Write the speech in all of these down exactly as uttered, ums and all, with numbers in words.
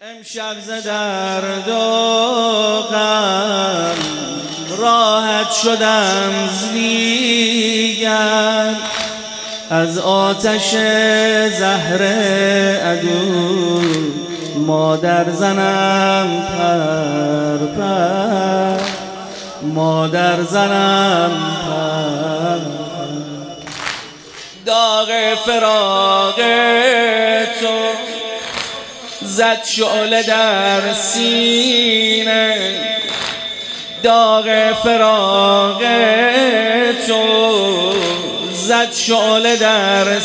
امشب ز درد و غم راحت شدم دیگر، از آتش زهر عدو مادر زنم پر پر، مادر زنم پر پر. داغ فراق تو زد شعله در سینه، داغ فراق تو زد شعله در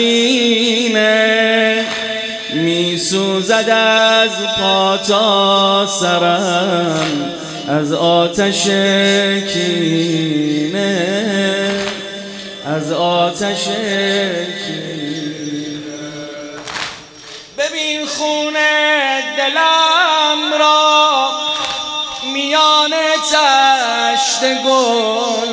سینه، می سوزد از پا تا سرم از آتش کینه، از آتش کینه. ببین خون دلم را میان تشت گل،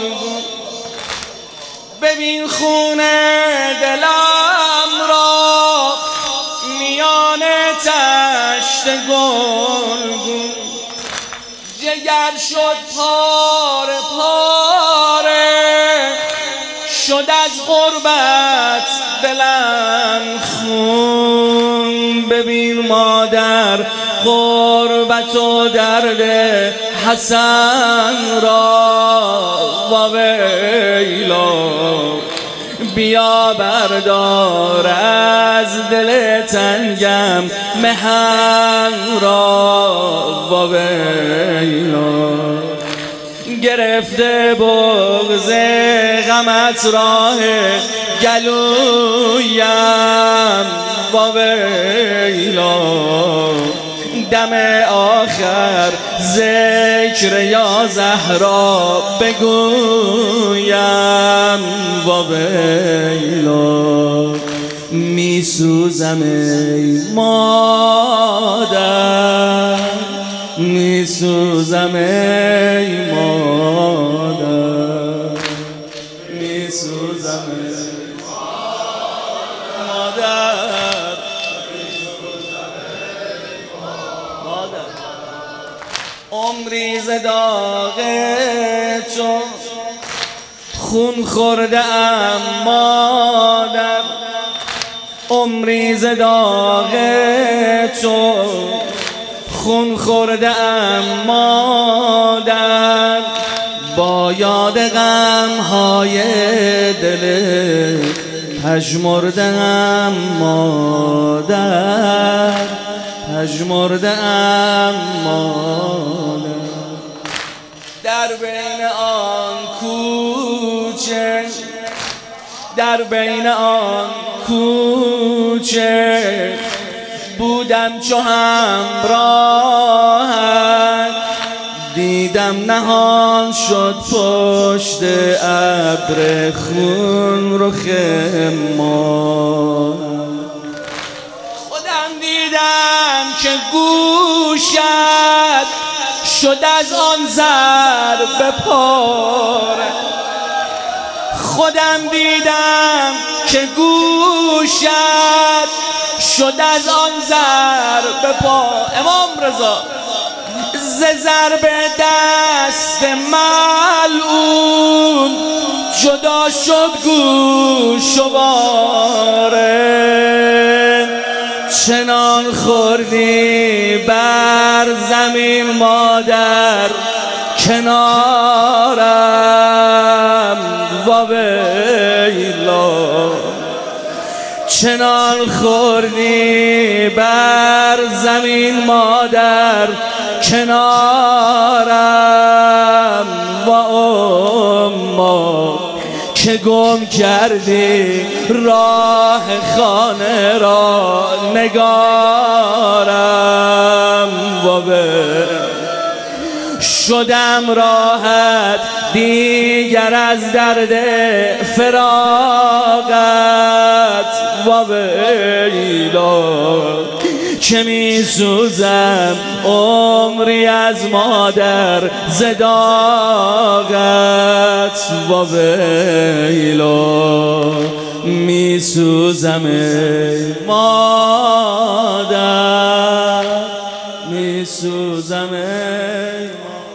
ببین خون دلم را میان تشت گل، جگر شد پاره پاره، شد از غربت دلم خون. ببین مادر غربت و درد حسن را، و ویلا بیا بردار از دل تنگم محن را، و ویلا گرفته بغض غمت راه گلویم، و ویلا دم آخر ذکر یا زهرا بگویم، و ویلا می سوزم ای مادر، می سوزم ای مادر، می سوزم ای مادر، مادر. عمری ز داغ تو خون خورده ام مادر، عمری ز داغ تو خون خورده ام مادر، با یاد غم های دل پژمرده ام مادر، پژمرده ام مادر. در بین آن کوچه، در بین آن کوچه بودم چو همراهت، دیدم نهان شد پشت ابر خون رخ ما. خودم دیدم که گوشت شد از آن ضرب پاره، خودم دیدم که گوشت شد از آن ضرب پا. امام رضا ز ضرب دست ملعون جدا شد گوش و باره، چنان خوردی بر زمین مادر کنارم، و ویلا چنان خوردی بر زمین مادر کنارم، و اما که گم کردی راه خانه را نگارم، و شدم راحت دیگر از درد فراقت، و ویلا که می سوزم عمری از مادر ز داغت، و ویلا می سوزم ای مادر. می سوزم ای